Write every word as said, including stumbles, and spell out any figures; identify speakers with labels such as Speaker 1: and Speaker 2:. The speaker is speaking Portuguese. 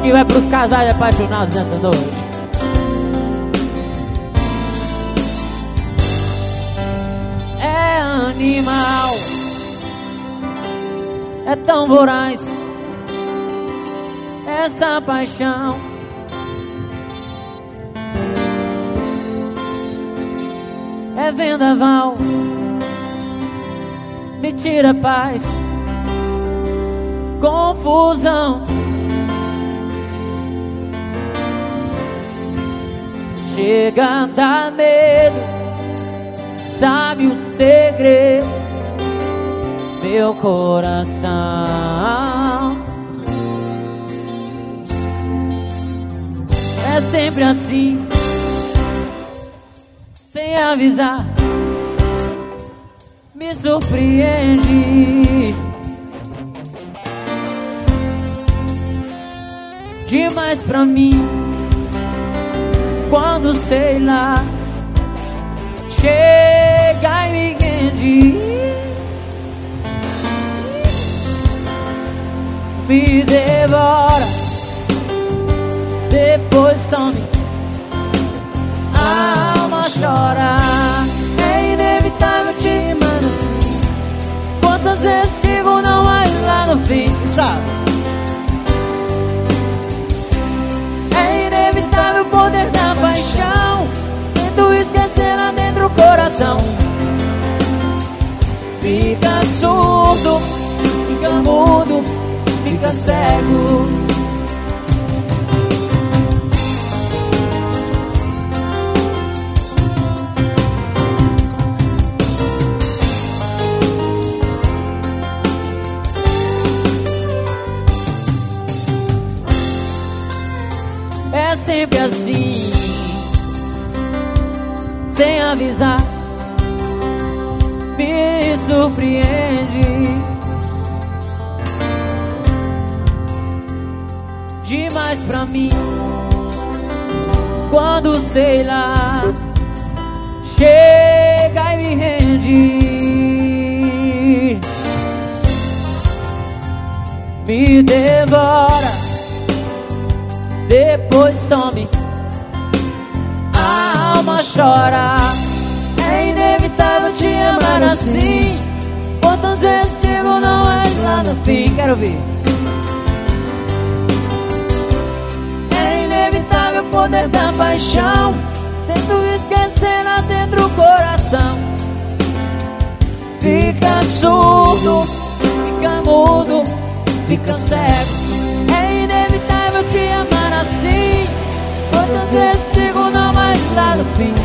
Speaker 1: que vai pros casais apaixonados nessa noite. É animal, é tão voraz essa paixão. É vendaval, me tira paz, confusão. Chega a dar medo, sabe o segredo, meu coração. É sempre assim, sem avisar, me surpreende demais pra mim. Quando, sei lá, chega e me rende, me devora, depois some, a alma chora.
Speaker 2: É inevitável te amar assim.
Speaker 1: Quantas vezes digo não, mas lá no fim,
Speaker 2: sabe?
Speaker 1: o poder da paixão, tento esquecer lá dentro o coração. Fica surdo, fica mudo, fica cego. É sempre assim, sem avisar, me surpreende demais pra mim. Quando, sei lá, chega e me rende, me devora, depois some, a alma chora.
Speaker 2: É inevitável te amar assim.
Speaker 1: Quantas vezes digo não, mas lá no fim, quero ver.
Speaker 2: É inevitável o poder da paixão,
Speaker 1: tento esquecer lá dentro o coração. Fica surdo, fica mudo, fica cego. É inevitável te amar assim. Quantas vezes digo não, mas lá no fim,